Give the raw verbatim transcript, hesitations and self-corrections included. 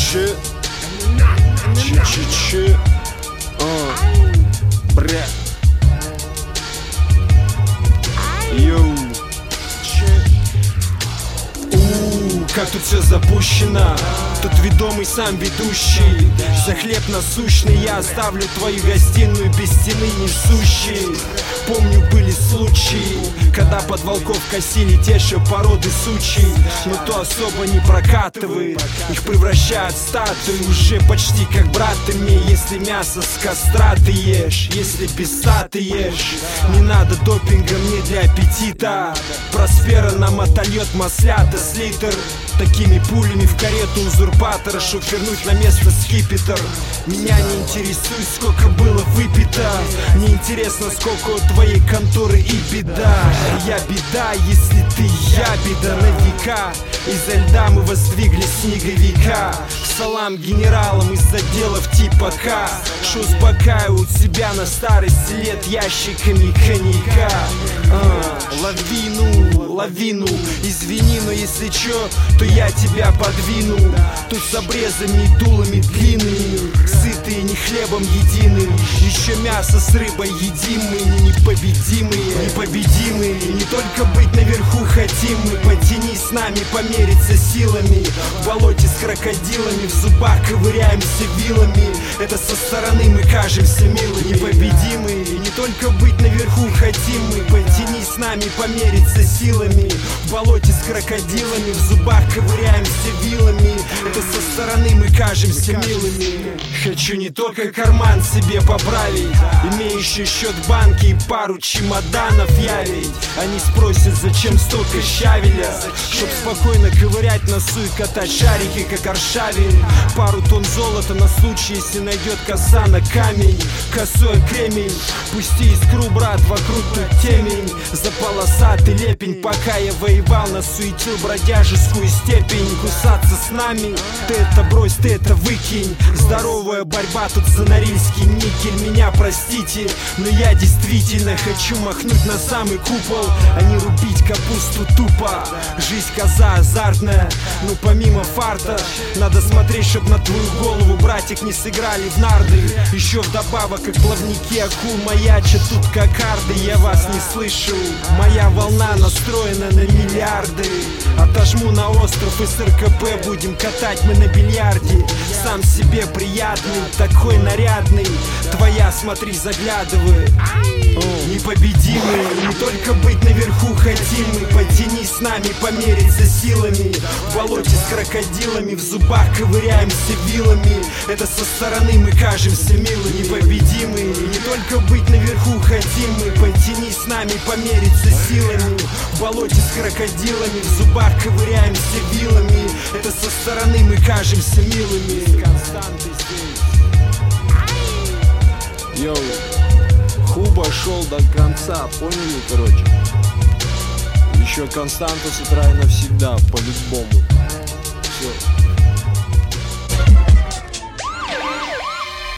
Че, че, че, че, а, бля. Йоу. У, как тут все запущено. Тут ведомый сам ведущий. За хлеб насущный я оставлю твою гостиную без стены несущей. Помню, были случаи, когда под волков косили те же породы сучей. Но то особо не прокатывает, их превращают в статуи. Уже почти как брат ты мне, если мясо с костра ты ешь. Если писта ты ешь, не надо допинга мне для аппетита. Просфера нам отольет маслята с литр. Такими пулями в карету узурпатора, чтоб вернуть на место скипетр. Меня не интересует, сколько было выпито. Не интересно, сколько у твоей конторы и беда. Я беда, если ты ябеда на века. Из-за льда мы воздвигли снеговика. Салам генералам из отделов типа К, что успокаивают себя на старости лет ящиками коньяка. а, Лавину, лавину, извини, но если чё, то я тебя подвину. Тут с обрезами и дулами длинными, сытые не хлебом единым. Еще мясо с рыбой едим мы, непобедимые, непобедимые. Не только быть наверху хотим мы, потянись с нами помериться силами. В болоте с крокодилами в зубах ковыряемся вилами. Это со стороны мы кажемся милыми, непобедимые. Не только быть наверху хотим мы, потянись с нами помериться силами. В болоте с крокодилами в зубах ковыряемся вилами. Это со стороны мы кажемся милыми. Хочу не только карман себе поправить, имеющий счет в банке и пару чемоданов я ведь. Они спросят, зачем столько щавеля, чтоб спокойно ковырять носу и катать шарики, как аршавин. Пару тонн золота на случай, если найдет коса на камень. Косой кремень, пусти искру, брат, вокруг тут темень. За полосатый лепень, пока я воевал, насуетил бродяжескую степень. Кусаться с нами, ты это брось, ты это выкинь. Здоровая борьба тут за норильский никель. Меня простите, но я действительно хочу махнуть на самый купол, а не рубить капусту тупо. Жизнь коза азартная, но помимо фарта надо смотреть, чтоб на твою голову, братик, не сыграли в нарды. Еще вдобавок, как плавники акул маячат тут кокарды. Я вас не слышу, моя волна настроена на миллиарды. Отожму на остров из эр ка пэ, будем катать мы на бильярде. Сам себе приятный, такой нарядный. Твоя, смотри, заглядывай. Непобедимые, не только быть наверху хотим мы, потянись с нами помериться силами. В болоте с крокодилами в зубах ковыряемся вилами. Это со стороны мы кажемся милыми, непобедимые. Не только быть наверху хотим мы, потянись с нами помериться силами. В болоте с крокодилами в зубах ковыряемся вилами. Это со стороны мы кажемся милыми. Константы здесь. Йоу. Хуба шел до конца, поняли, короче? Еще Константа с утра и навсегда, по-любому. Все.